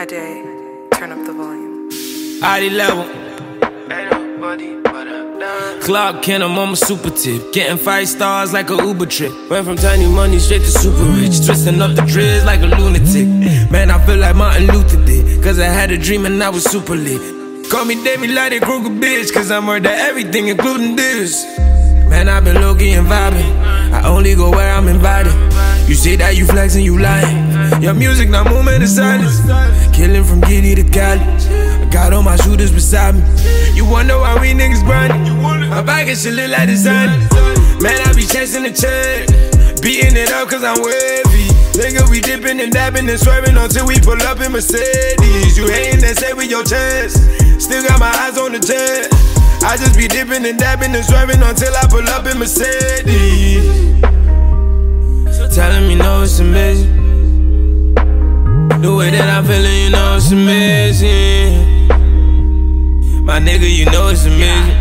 Ade, turn up the volume. ID level. Clark Kent, I'm on my super tip. Getting 5 stars like a Uber trip. Went from tiny money straight to super rich. Twisting up the dreads like a lunatic. Man, I feel like Martin Luther did. Cause I had a dream and I was super lit. Call me David Lottie Kruger, bitch. Cause I murder everything, including this. Man, I've been low-key and vibing. I only go where I'm invited. You say that you flexing, you lying. Your music, now movement is silence. Killing from Giddy to Cali. I got all my shooters beside me. You wonder why we niggas grinding. My pocket shit look like designer. Man, I be chasing the check. Beating it up cause I'm wavy. Nigga, we dipping and dabbing and swerving until we pull up in Mercedes. You hating and say with your chest. Still got my eyes on the jet. I just be dipping and dabbing and swerving until I pull up in Mercedes. Telling me no, it's amazing. The way that I'm feeling, you know it's amazing. My nigga, you know it's amazing.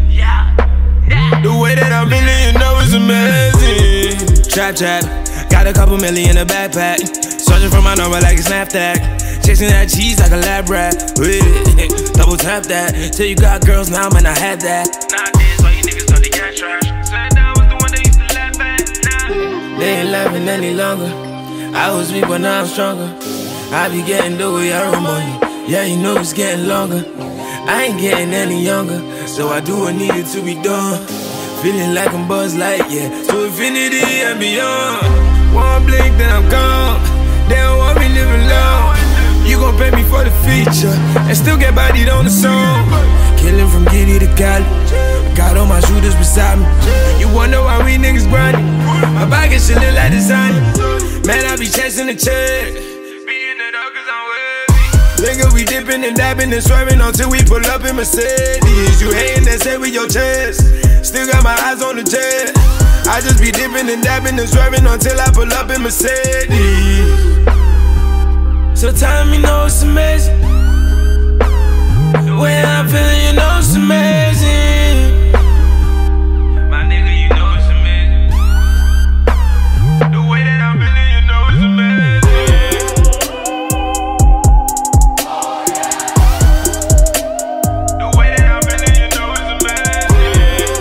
The way that I'm feeling, you know it's amazing. Trap, got a couple million in a backpack. Searching for my number like a Snapchat. Chasing that cheese like a lab rat. Double tap that. Till you got girls now, man, I had that. Nowadays, all you niggas know they got trash. Said that was the one that used to laugh at. Nah. They ain't laughing any longer. I was weak, but now I'm stronger. I be getting the way I money. Yeah, you know it's getting longer. I ain't getting any younger, so I do what needed to be done. Feeling like I'm Buzz Lightyear, to infinity and beyond. One blink, then I'm gone. They don't want me living long. You gon' pay me for the feature and still get bodied on the song. Killing from Giddy to Cali. Got all my shooters beside me. You wonder why we niggas grinding. My pocket shit look like designer. Man, I be chasing the check. Beating it up cause I'm wavy. Nigga, we dipping and dabbing and swerving until we pull up in Mercedes. You hating and say with your chest. Still got my eyes on the jet. I just be dipping and dabbing and swerving until I pull up in Mercedes. So telling me no, it's amazing. The way I'm feeling, you know it's amazing. My nigga, you know it's amazing. The way that I'm feeling, you know it's amazing. The way that I'm feeling, you know it's amazing.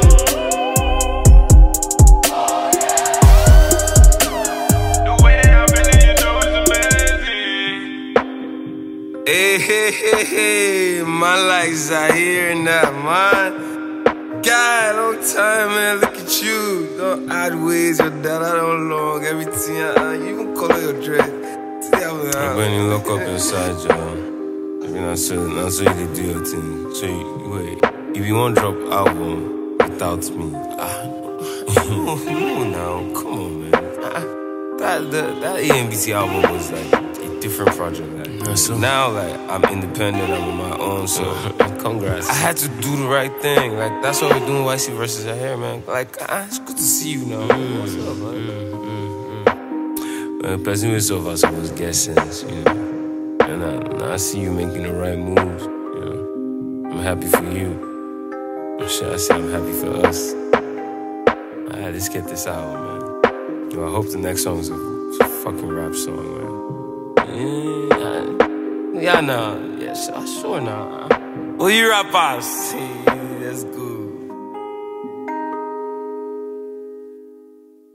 The way that I'm feeling, you know it's amazing. Hey, my likes are here and that, man. God, long time, man. Look at you. Don't add ways, your dada don't long. Everything, you even color your dread. When you look up inside, y'all, that's so you can do your thing. So, wait, if you want to drop album without me, no, now, come on, man. That EMBT album was like a different project. Like, so now, like, I'm independent, I'm on my own, so congrats. I had to do the right thing. Like, that's what we're doing, YC versus here, man. Like, it's good to see you now. What's up, man? The person who saw us was guessing, you know. And I see you making the right moves, you know. I'm happy for you. I say I'm happy for us. Let's get this out, man. Yo, I hope the next song is a fucking rap song, man. Yeah, nah. Yeah, sure, nah. Well, you rappers. That's good.